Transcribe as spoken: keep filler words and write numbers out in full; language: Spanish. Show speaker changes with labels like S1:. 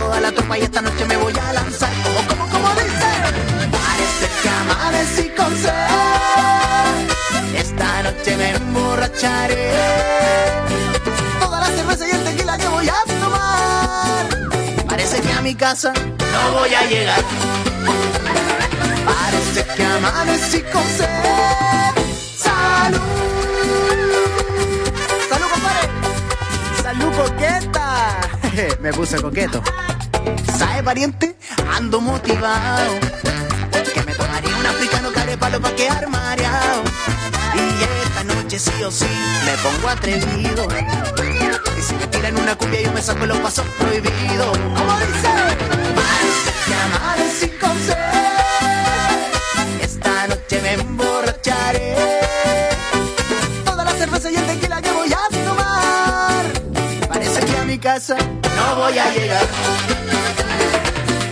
S1: toda la tropa y esta noche me voy a lanzar. Como, como, como dice. Parece que amanecí con sed. Esta noche me emborracharé. Toda la cerveza y el tequila que voy a tomar. Parece que a mi casa no voy a llegar. Parece que amanecí con sed. ¡Salud! ¡Salud, compadre! ¡Salud, coqueta! Me puse coqueto. ¿Sabe, pariente? Ando motivado. Que me tomaría un africano carepalo pa' quedar mareado. Y esta noche sí o sí me pongo atrevido. Y si me tiran una cumbia yo me saco los pasos prohibidos. ¿Cómo dice? Parece que amanecí con sed. Esta noche me emborracharé. Toda la cerveza y el tequila que voy a tomar. Parece que a mi casa no voy a llegar.